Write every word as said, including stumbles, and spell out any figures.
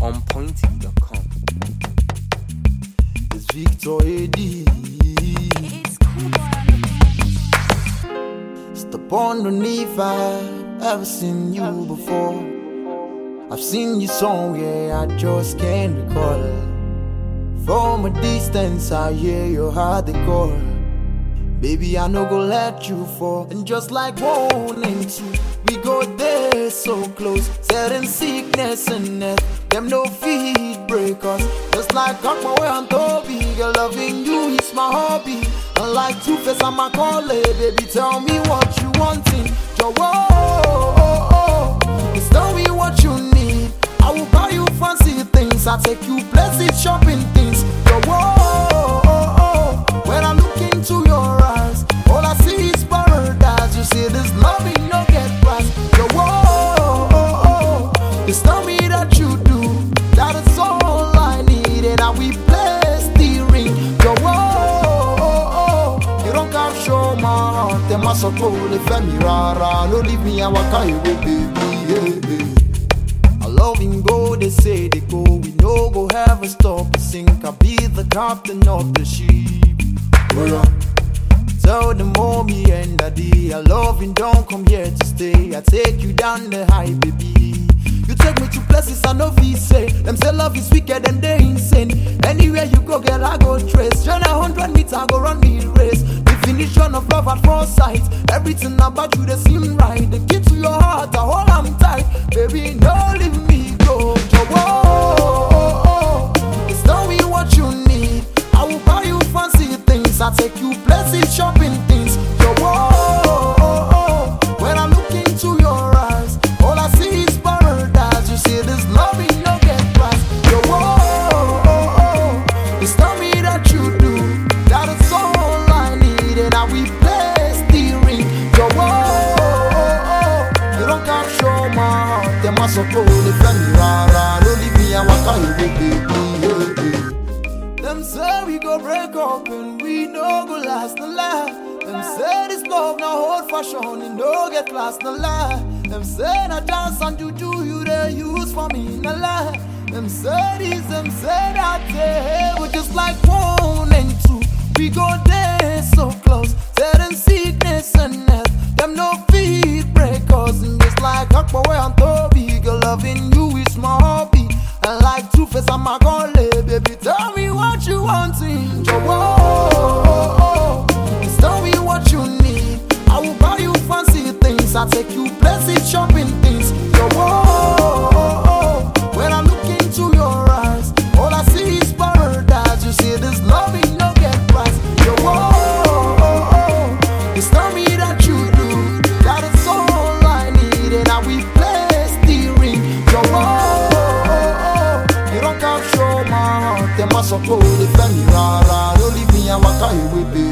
on point t v dot com. It's Victor A D. It's cool. Step underneath, I've ever seen you before. I've seen you somewhere, I just can't recall. From a distance, I hear your heart decor. Baby, I no go let you fall. And just like one and two, we go there so close. Certain sickness and death, them no feet break us. Just like Akmawe and Toby, girl, loving you is my hobby. And like Two-Face and Macaulay, baby, tell me what you wanting. Yo, oh, oh, oh. Just tell me what you need. I will buy you fancy things. I take you places, shopping things. Yo, oh, oh, oh. When I look into your eyes, all I see is paradise. You see this love in no get price. Yo, oh, oh, oh. Just tell me that you do. That is all I need. And I will place the ring. Yo, oh, oh, oh. You don't come show my heart. Them must have told if I'm rara. No leave me, I walk out, you go, baby. Yeah, yeah. Loving go, they say they go. We no go have a stop to sink. I'll be the captain of the ship. Oh, yeah. Tell the mommy and daddy, I love you, don't come here to stay. I take you down the high, baby. You take me to places I know we say. Them say love is wicked and they insane. Anywhere you go, girl, I go trace. Run a hundred meters, I go run the race. Definition of love at first sight. Everything about you, they seem right. The key to your heart, I hold them tight. Baby, no leave me go. Oh, oh, oh, oh. Just tell me what you need. I will buy you fancy things. I take you places, shopping things. Yo, oh, oh, oh. When I look into your eyes, all I see is paradise. You see this love in no get price. Yo, oh, oh, oh. Just tell me that you do. That is all I need. And I will place the ring. Yo, oh, oh, oh. You don't come show my heart. Them must have told if I'm rara. Don't leave me, I walk out, you go, baby. Them say we go break up and we no go last no lie. Them say this love now old fashion and no get last no lie. Them say na dance and juju you they use for me no lie. Them say this, them say that, hey, we just like one and two. We go there so close, certain sickness and death. Them no feet break us. And just like Akmawe and Toby, girl, loving you is my hobby. And like Two-Face and Macaulay, baby, tell me what you wanting. Oh, oh, oh, oh. Just tell me what you need. I will buy you fancy things. I take you places, shopping things. Yo, oh, oh, oh. When I look into your eyes, all I see is paradise. You see this love in no get price. Yo, oh, oh, oh. Just tell me that you do. That is all I need. And I will place the ring. Yo, oh, oh, oh. You don't come show my heart. Them must have told if I'm rara. Don't leave me, I walk out, you will be.